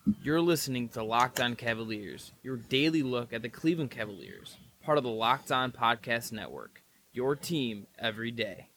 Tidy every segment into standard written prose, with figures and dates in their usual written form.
You're listening to Locked On Cavaliers, your daily look at the Cleveland Cavaliers, part of the Locked On Podcast Network, your team every day.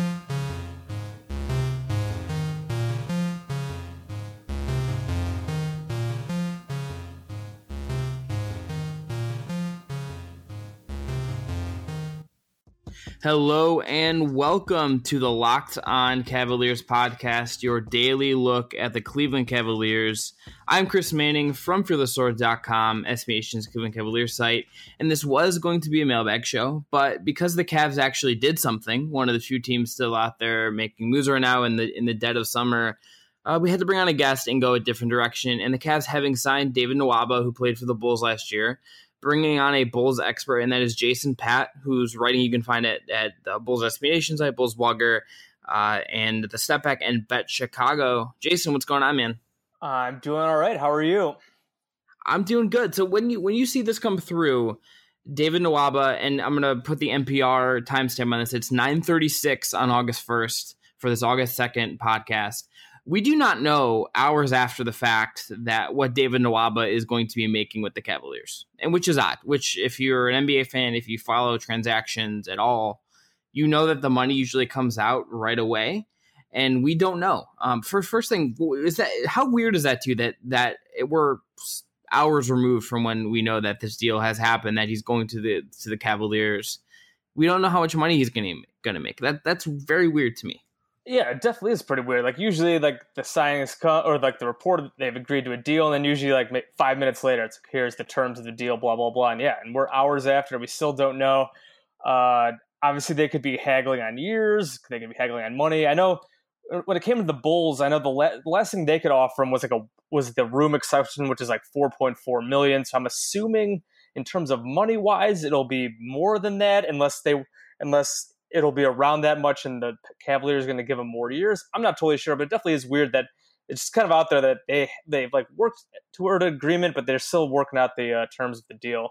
Hello and welcome to the Locked On Cavaliers podcast, your daily look at the Cleveland Cavaliers. I'm Chris Manning from FearlessSword.com, SB Cleveland Cavaliers site, and this was going to be a mailbag show, but because the Cavs actually did something, one of the few teams still out there making moves right now in the dead of summer, we had to bring on a guest and go a different direction, and the Cavs having signed David Nwaba, who played for the Bulls last year, bringing on a Bulls expert, and that is Jason Patt, whose writing you can find at the Bulls SB Nation site, Bulls Blogger, and the Step Back and Bet Chicago. Jason, what's going on, man? I'm doing all right. How are you? I'm doing good. So when you see this come through, David Nwaba, and I'm going to put the NPR timestamp on this, it's 9:36 on August 1st for this August 2nd podcast. We do not know hours after the fact that what David Nwaba is going to be making with the Cavaliers, and which is odd, which if you're an NBA fan, if you follow transactions at all, you know that the money usually comes out right away, and we don't know. First thing, is that how weird is that to you that we're hours removed from when we know that this deal has happened, that he's going to the Cavaliers. We don't know how much money he's going to make. That's very weird to me. Yeah, it definitely is pretty weird. Like usually, like the signings come, or like the report they've agreed to a deal, and then usually like 5 minutes later, it's like, here's the terms of the deal, blah blah blah, and we're hours after, we still don't know. Obviously, they could be haggling on years, they could be haggling on money. I know when it came to the Bulls, I know the last thing they could offer him was the room exception, which is like $4.4 million. So I'm assuming in terms of money wise, it'll be more than that, unless it'll be around that much and the Cavaliers are going to give him more years. I'm not totally sure, but it definitely is weird that it's just kind of out there that they've like worked toward an agreement, but they're still working out the terms of the deal.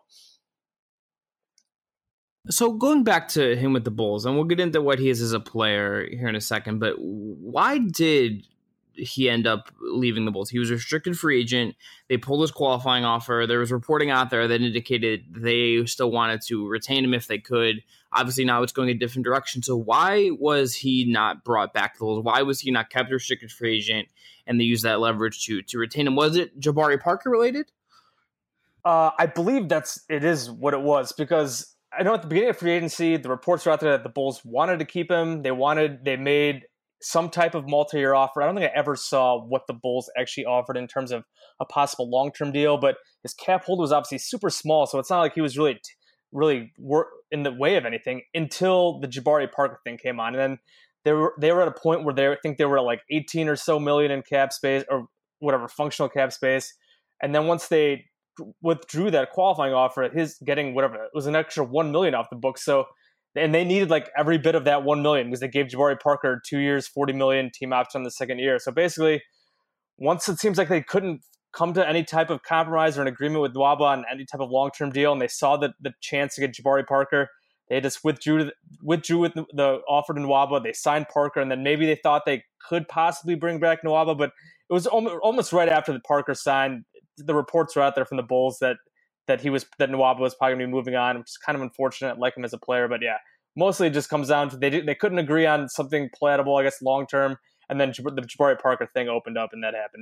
So going back to him with the Bulls, and we'll get into what he is as a player here in a second, but why did he end up leaving the Bulls? He was a restricted free agent. They pulled his qualifying offer. There was reporting out there that indicated they still wanted to retain him if they could. Obviously now it's going a different direction. So why was he not brought back to the Bulls? Why was he not kept a restricted free agent and they used that leverage to retain him? Was it Jabari Parker related? I believe it is what it was, because I know at the beginning of free agency, the reports were out there that the Bulls wanted to keep him. They made some type of multi-year offer. I don't think I ever saw what the Bulls actually offered in terms of a possible long-term deal, but his cap hold was obviously super small, so it's not like he was really in the way of anything until the Jabari Parker thing came on. And then they were at a point where I think they were at like 18 or so million in cap space, or whatever, functional cap space. And then once they withdrew that qualifying offer, his getting whatever, it was an extra 1 million off the book. So, and they needed like every bit of that 1 million, because they gave Jabari Parker 2 years, 40 million, team option on the second year. So basically, once it seems like they couldn't come to any type of compromise or an agreement with Nwaba on any type of long-term deal, and they saw the chance to get Jabari Parker, they just withdrew with the offer to Nwaba. They signed Parker, and then maybe they thought they could possibly bring back Nwaba, but it was almost right after the Parker signed. The reports were out there from the Bulls that Nwaba was probably going to be moving on, which is kind of unfortunate. I like him as a player, but yeah, mostly it just comes down to they couldn't agree on something palatable, I guess, long term, and then the Jabari Parker thing opened up, and that happened.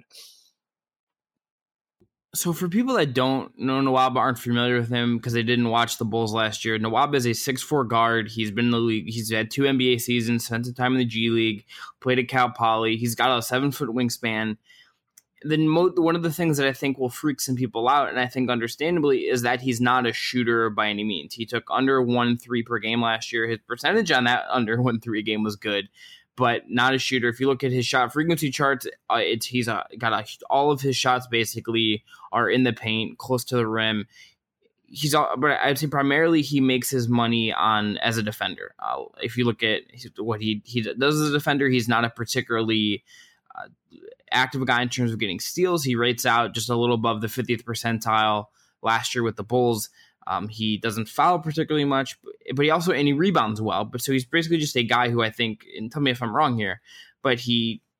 So for people that don't know Nwaba, aren't familiar with him because they didn't watch the Bulls last year, Nwaba is a 6'4" guard. He's been in the league. He's had 2 NBA seasons, spent some time in the G League, played at Cal Poly. He's got a 7-foot wingspan. Then one of the things that I think will freak some people out, and I think understandably, is that he's not a shooter by any means. He took under 1-3 per game last year. His percentage on that under 1-3 game was good, but not a shooter. If you look at his shot frequency charts, all of his shots basically are in the paint, close to the rim. But I'd say primarily he makes his money as a defender. If you look at what he does as a defender, he's not a particularly active guy in terms of getting steals. He rates out just a little above the 50th percentile last year with the Bulls. He doesn't foul particularly much, but he rebounds well. But so he's basically just a guy who I think, and tell me if I'm wrong here, but he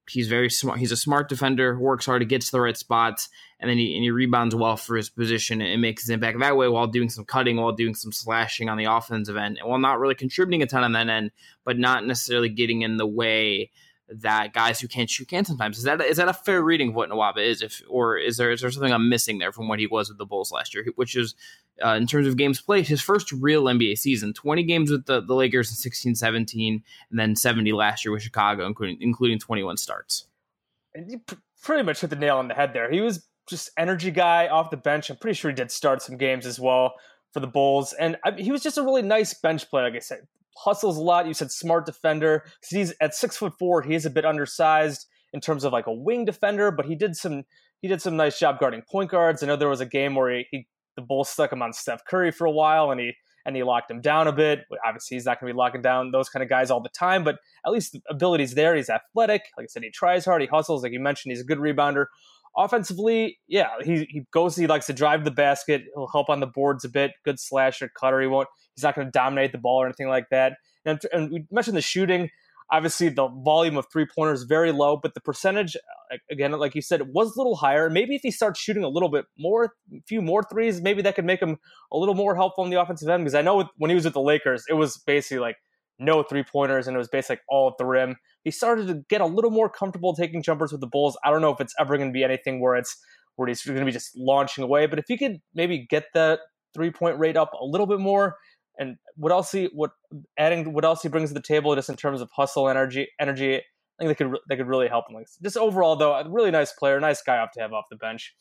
he's very smart. He's a smart defender, works hard, he gets to the right spots, and then he rebounds well for his position and makes his impact that way while doing some cutting, while doing some slashing on the offensive end, and while not really contributing a ton on that end, but not necessarily getting in the way that guys who can't shoot can sometimes. Is that a fair reading of what Nwaba is? Or is there something I'm missing there from what he was with the Bulls last year, which is in terms of games played, his first real NBA season, 20 games with the Lakers in 16-17, and then 70 last year with Chicago, including 21 starts. And you pretty much hit the nail on the head there. He was just energy guy off the bench. I'm pretty sure he did start some games as well for the Bulls. And he was just a really nice bench player, like I said. Hustles a lot. You said smart defender. He's at 6'4". He is a bit undersized in terms of like a wing defender, but he did some nice job guarding point guards. I know there was a game where the Bulls stuck him on Steph Curry for a while, and he locked him down a bit. Obviously, he's not going to be locking down those kind of guys all the time, but at least the ability's there. He's athletic. Like I said, he tries hard. He hustles. Like you mentioned, he's a good rebounder. Offensively, yeah, he likes to drive the basket. He'll help on the boards a bit. Good slasher, cutter. He's not going to dominate the ball or anything like that. And we mentioned the shooting. Obviously, the volume of three-pointers is very low, but the percentage, again, like you said, it was a little higher. Maybe if he starts shooting a little bit more, a few more threes, maybe that could make him a little more helpful on the offensive end. Because I know when he was with the Lakers, it was basically like no three-pointers, and it was basically like all at the rim. He started to get a little more comfortable taking jumpers with the Bulls. I don't know if it's ever going to be anything where he's going to be just launching away. But if he could maybe get that three-point rate up a little bit more, and what else he brings to the table just in terms of hustle, energy, I think they could really help him. Just overall, though, a really nice player, nice guy to have off the bench.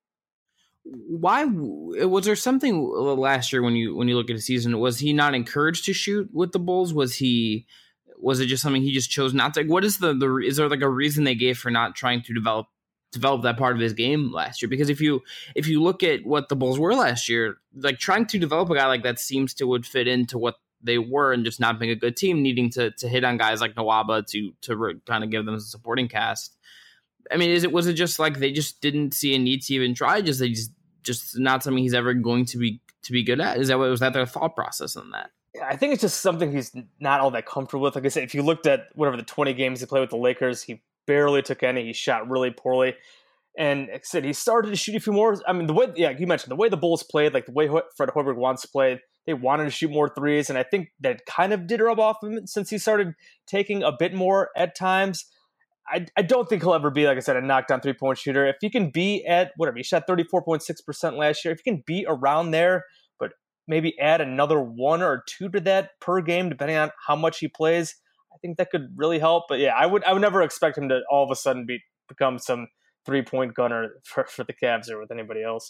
Why was there something last year when you look at the season? Was he not encouraged to shoot with the Bulls? Was it just something he just chose not to? What is is there like a reason they gave for not trying to develop that part of his game last year? Because if you look at what the Bulls were last year, like trying to develop a guy like that seems to would fit into what they were, and just not being a good team, needing to hit on guys like Nwaba to kind of give them a supporting cast. I mean, was it just like they just didn't see a need to even try? Just not something he's ever going to be good at? Was that their thought process on that? I think it's just something he's not all that comfortable with. Like I said, if you looked at whatever the 20 games he played with the Lakers, he barely took any. He shot really poorly. And like I said, he started to shoot a few more. I mean, you mentioned the way the Bulls played, like the way Fred Hoiberg wants to play, they wanted to shoot more threes. And I think that kind of did rub off him since he started taking a bit more at times. I don't think he'll ever be, like I said, a knockdown three-point shooter. If he can be at whatever, he shot 34.6% last year. If he can be around there, but maybe add another 1 or 2 to that per game, depending on how much he plays, I think that could really help. But yeah, I would never expect him to all of a sudden become some three-point gunner for the Cavs or with anybody else.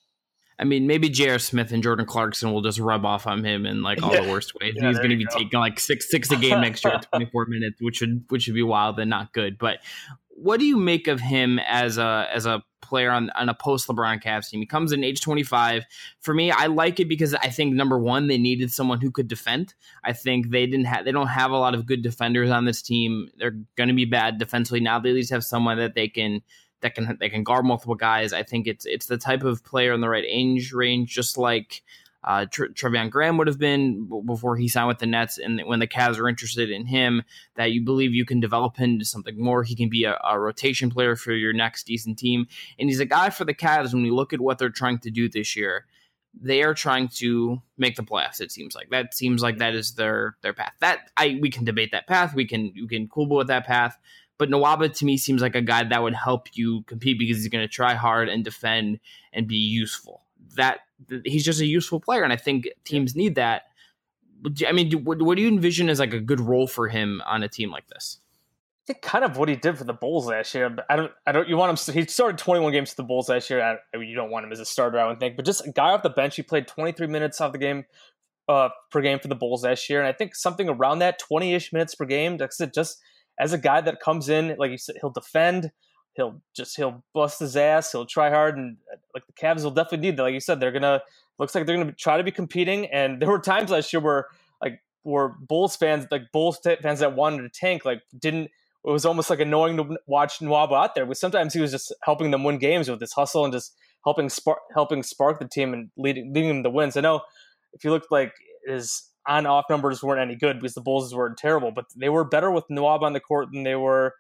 I mean, maybe J.R. Smith and Jordan Clarkson will just rub off on him in like all the worst ways. Yeah, he's going to be taking like six a game next year at 24 minutes, which would be wild and not good. But what do you make of him as a player on a post LeBron Cavs team? He comes in age 25. For me, I like it because I think number one, they needed someone who could defend. I think they don't have a lot of good defenders on this team. They're going to be bad defensively. Now they at least have someone that they can guard multiple guys. I think it's the type of player in the right age range, just like Treveon Graham would have been before he signed with the Nets, and when the Cavs are interested in him, that you believe you can develop him into something more. He can be a rotation player for your next decent team, and he's a guy for the Cavs. When we look at what they're trying to do this year, they are trying to make the playoffs. It seems like that is their path. We can debate that path. You can quibble with that path. But Nwaba, to me, seems like a guy that would help you compete because he's going to try hard and defend and be useful. He's just a useful player, and I think teams need that. I mean, what do you envision as like a good role for him on a team like this? I think kind of what he did for the Bulls last year. But I don't. You want him? He started 21 games for the Bulls last year. You don't want him as a starter, I would think. But just a guy off the bench. He played 23 minutes off the game per game for the Bulls last year, and I think something around that 20-ish minutes per game. Like I said, just as a guy that comes in, like you said, he'll defend, he'll bust his ass, he'll try hard, and like the Cavs will definitely need that. Like you said, looks like they're gonna try to be competing. And there were times last year where Bulls fans that wanted to tank, it was almost like annoying to watch Nwaba out there. But sometimes he was just helping them win games with his hustle and just helping spark the team and leading them to wins. I know if you looked like his on-off numbers weren't any good because the Bulls were terrible, but they were better with Nwaba on the court than they were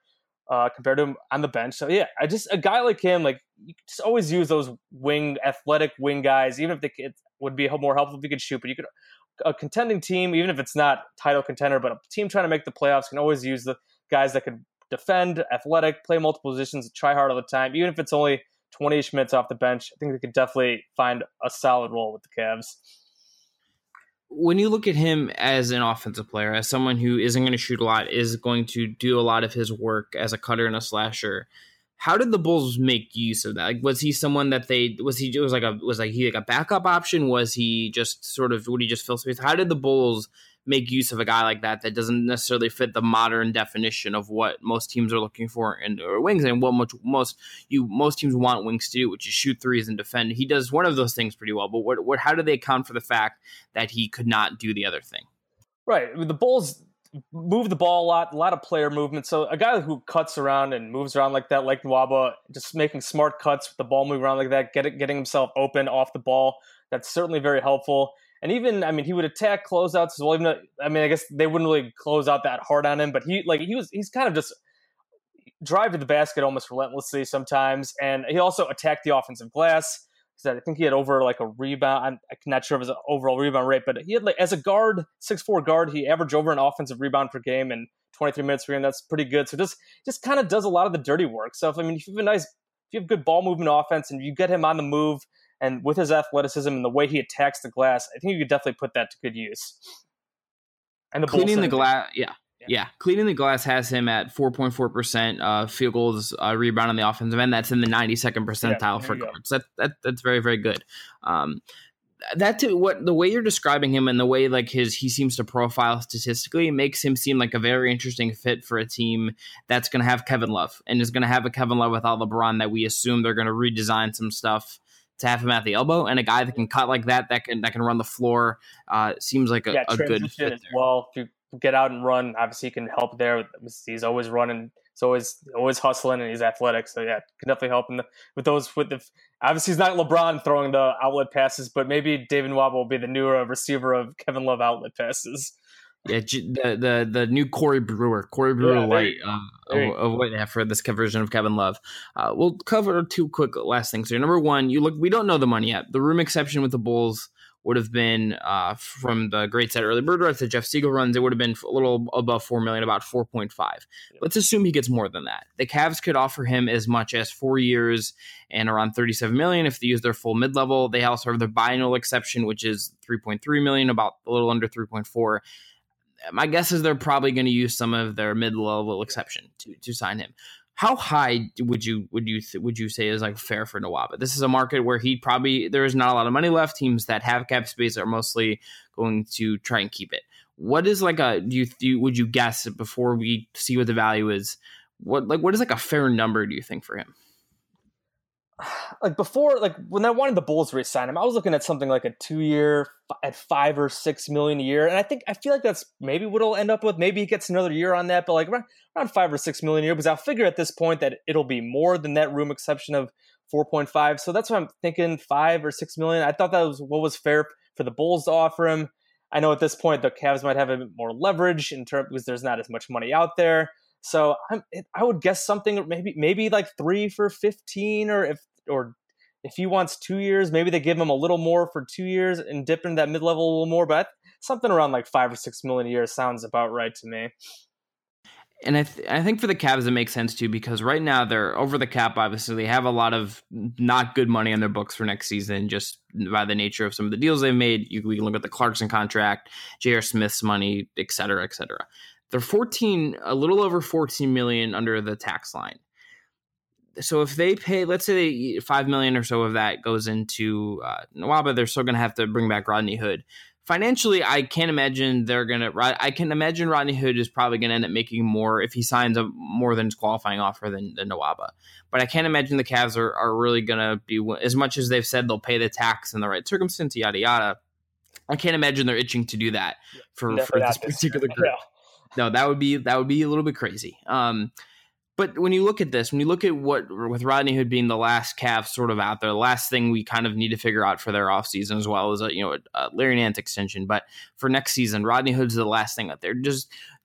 compared to him on the bench. So yeah, a guy like him, like you just always use those athletic wing guys, even if it would be more helpful if you could shoot. But you could a contending team, even if it's not title contender, but a team trying to make the playoffs can always use the guys that can defend, athletic, play multiple positions, try hard all the time, even if it's only 20-ish minutes off the bench. I think they could definitely find a solid role with the Cavs. When you look at him as an offensive player, as someone who isn't going to shoot a lot, is going to do a lot of his work as a cutter and a slasher, how did the Bulls make use of that? Like, was he someone that was he like a backup option? Was he just sort of, would he just fill space? How did the Bulls make use of a guy like that doesn't necessarily fit the modern definition of what most teams are looking for in wings and what most teams want wings to do, which is shoot threes and defend? He does one of those things pretty well, but how do they account for the fact that he could not do the other thing? Right. The Bulls move the ball a lot of player movement. So a guy who cuts around and moves around like that, like Nwaba, just making smart cuts with the ball moving around like that, getting himself open off the ball, that's certainly very helpful. And even, I mean, he would attack closeouts as well. Even though, I mean, I guess they wouldn't really close out that hard on him, but he's kind of just drive to the basket almost relentlessly sometimes. And he also attacked the offensive glass. I think he had over like a rebound. I'm not sure if it was an overall rebound rate, but he had, like, as a guard, 6'4" guard, he averaged over an offensive rebound per game in 23 minutes per game. That's pretty good. So just kind of does a lot of the dirty work. So if you have good ball movement offense and you get him on the move, and with his athleticism and the way he attacks the glass, I think you could definitely put that to good use. And the cleaning the glass, yeah. Cleaning the glass has him at 4.4% field goals rebound on the offensive end. That's in the 92nd percentile for guards. That's very, very good. The way you're describing him and the way he seems to profile statistically makes him seem like a very interesting fit for a team that's going to have Kevin Love and is going to have a Kevin Love without LeBron, that we assume they're going to redesign some stuff to have him at the elbow, and a guy that can cut like that can run the floor seems like a good fit as well. If you get out and run, obviously he can help there. He's always running. He's always hustling, and he's athletic. So yeah, can definitely help him obviously he's not LeBron throwing the outlet passes, but maybe David Nwaba will be the new receiver of Kevin Love outlet passes. Yeah, the new Corey Brewer light of what they have for this version of Kevin Love. We'll cover two quick last things here. Number one, we don't know the money yet. The room exception with the Bulls would have been from the Great Set Early Bird Rights that Jeff Siegel runs. It would have been a little above $4 million, about 4.5. Let's assume he gets more than that. The Cavs could offer him as much as 4 years and around $37 million if they use their full mid-level. They also have their biennial exception, which is $3.3 million, about a little under 3.4. My guess is they're probably going to use some of their mid-level exception to sign him. How high would you say is like fair for Nwaba? This is a market where there is not a lot of money left. Teams that have cap space are mostly going to try and keep it. What is would you guess before we see what the value is? What is like a fair number, do you think, for him? Before, when I wanted the Bulls to re-sign him, I was looking at something like a 2-year at $5 or $6 million a year, and I feel like that's maybe what it'll end up with. Maybe he gets another year on that, but around $5 or $6 million a year, because I'll figure at this point that it'll be more than that room exception of 4.5. So that's what I'm thinking, $5 or $6 million. I thought that was what was fair for the Bulls to offer him. I know at this point the Cavs might have a bit more leverage in terms because there's not as much money out there. So I would guess something maybe like 3 for 15, or if he wants 2 years, maybe they give him a little more for 2 years and dip into that mid-level a little more. But something around like $5 or $6 million a year sounds about right to me. And I think for the Cavs it makes sense too, because right now they're over the cap. Obviously, they have a lot of not good money on their books for next season, just by the nature of some of the deals they've made. We can look at the Clarkson contract, J.R. Smith's money, et cetera, et cetera. They're a little over $14 million under the tax line. So if they pay, let's say $5 million or so of that goes into Nwaba, they're still going to have to bring back Rodney Hood. Financially, I can't imagine I can imagine Rodney Hood is probably going to end up making more if he signs a more than his qualifying offer than Nwaba. But I can't imagine the Cavs are really going to be, as much as they've said they'll pay the tax in the right circumstance, yada yada. I can't imagine they're itching to do that for this particular group. No, that would be a little bit crazy. But when you look at this, what with Rodney Hood being the last Cavs sort of out there, the last thing we kind of need to figure out for their offseason, as well as a Larry Nance extension. But for next season, Rodney Hood's the last thing out there. Just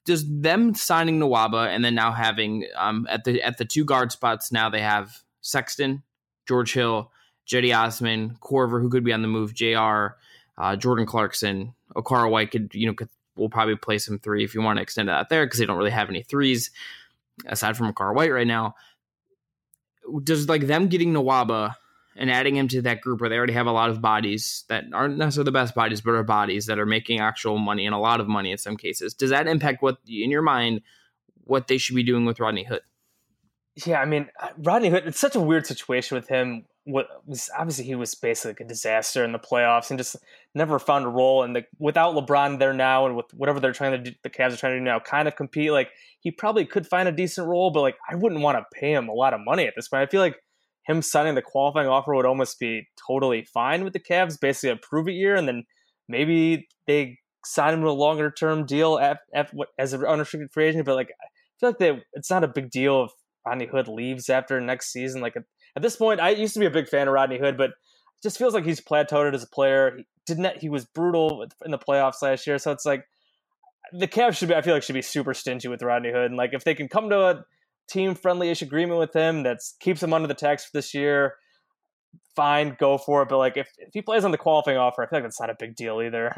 does them signing Nwaba and then now having at the two guard spots, now they have Sexton, George Hill, Cedi Osman, Korver, who could be on the move, JR, Jordan Clarkson, Okaro White will probably play some three if you want to extend it out there, because they don't really have any threes aside from Okaro White right now. Does like them getting Nwaba and adding him to that group where they already have a lot of bodies that aren't necessarily the best bodies, but are bodies that are making actual money and a lot of money in some cases, does that impact what, in your mind, what they should be doing with Rodney Hood? Yeah, I mean, Rodney Hood, it's such a weird situation with him. Obviously he was basically like a disaster in the playoffs and just never found a role. And without LeBron there now, and with whatever they're trying to do, the Cavs are trying to do now, kind of compete, like he probably could find a decent role, but like I wouldn't want to pay him a lot of money at this point. I feel like him signing the qualifying offer would almost be totally fine with the Cavs, basically a prove it year, and then maybe they sign him to a longer term deal as an unrestricted free agent. But like I feel like it's not a big deal if Rodney Hood leaves after next season. Like at this point, I used to be a big fan of Rodney Hood, but it just feels like he's plateaued as a player. He was brutal in the playoffs last year, so it's like the Cavs should be super stingy with Rodney Hood, and like if they can come to a team friendly-ish agreement with him that keeps him under the tax for this year, fine, go for it. But like if he plays on the qualifying offer, I feel like that's not a big deal either.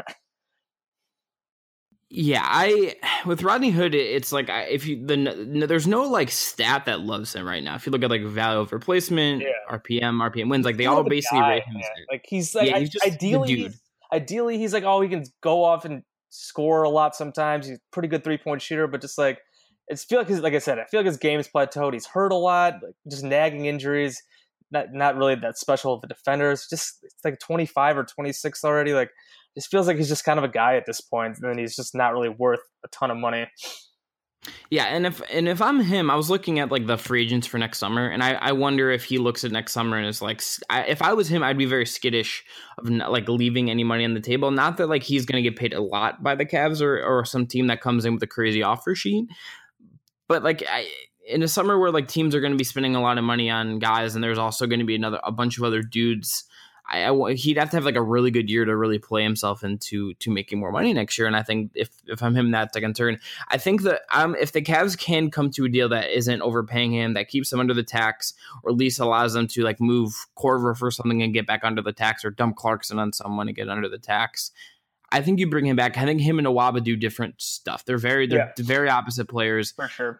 Yeah, with Rodney Hood, it's like there's no like stat that loves him right now. If you look at like value of replacement, RPM wins, like they all basically rate him. Like he's like he's just ideally he's like, he can go off and score a lot sometimes. He's a pretty good 3-point shooter, but just like I feel like his game is plateaued. He's hurt a lot, like just nagging injuries. Not really that special of a defender. It's like 25 or 26 already. Like just feels like he's just kind of a guy at this point, and he's just not really worth a ton of money. Yeah, and if I'm him, I was looking at like the free agents for next summer, and I wonder if he looks at next summer and is like, if I was him, I'd be very skittish of not, like leaving any money on the table. Not that like he's going to get paid a lot by the Cavs or some team that comes in with a crazy offer sheet, but like in a summer where like teams are going to be spending a lot of money on guys, and there's also going to be a bunch of other dudes. He'd have to have like a really good year to really play himself into making more money next year. And I think if I'm him, that's a concern. I think that if the Cavs can come to a deal that isn't overpaying him, that keeps him under the tax, or at least allows them to like move Korver for something and get back under the tax, or dump Clarkson on someone and get under the tax, I think you bring him back. I think him and Nwaba do different stuff. They're very opposite players. For sure.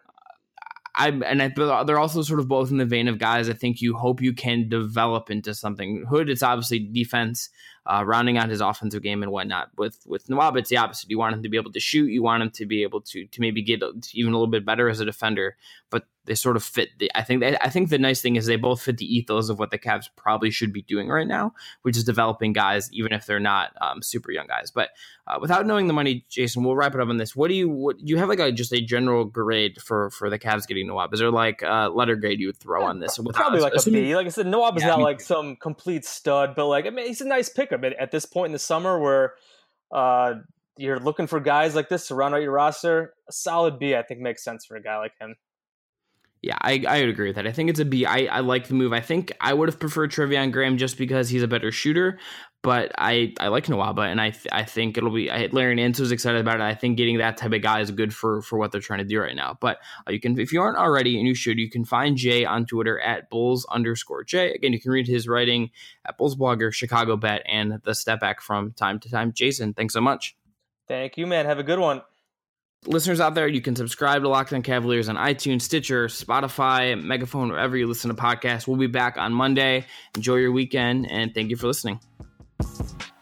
They're also sort of both in the vein of guys I think you hope you can develop into something. Hood, it's obviously defense, rounding out his offensive game and whatnot. With Nwaba, it's the opposite. You want him to be able to shoot. You want him to be able to maybe get even a little bit better as a defender. But they sort of fit. I think the nice thing is they both fit the ethos of what the Cavs probably should be doing right now, which is developing guys, even if they're not super young guys. But without knowing the money, Jason, we'll wrap it up on this. What do you have like just a general grade for the Cavs getting Nwaba? Is there like a letter grade you would throw on this? Probably like a B. Like I said, Nwaba's not like some complete stud, but like I mean, he's a nice pickup at this point in the summer where you're looking for guys like this to round out your roster. A solid B, I think, makes sense for a guy like him. Yeah, I would agree with that. I think it's a B. I like the move. I think I would have preferred Treveon Graham just because he's a better shooter, but I like Nwaba, and I think it'll be. Larry Nance was excited about it. I think getting that type of guy is good for what they're trying to do right now. But you can, if you aren't already, and you can find Jay on Twitter at Bulls_Jay. Again, you can read his writing at Bulls Blogger, Chicago Bet, and the Step Back from time to time. Jason, thanks so much. Thank you, man. Have a good one. Listeners out there, you can subscribe to Locked On Cavaliers on iTunes, Stitcher, Spotify, Megaphone, wherever you listen to podcasts. We'll be back on Monday. Enjoy your weekend, and thank you for listening.